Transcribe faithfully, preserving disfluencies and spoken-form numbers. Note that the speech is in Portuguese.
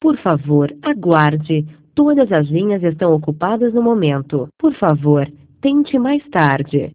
Por favor, aguarde. Todas as linhas estão ocupadas no momento. Por favor, tente mais tarde.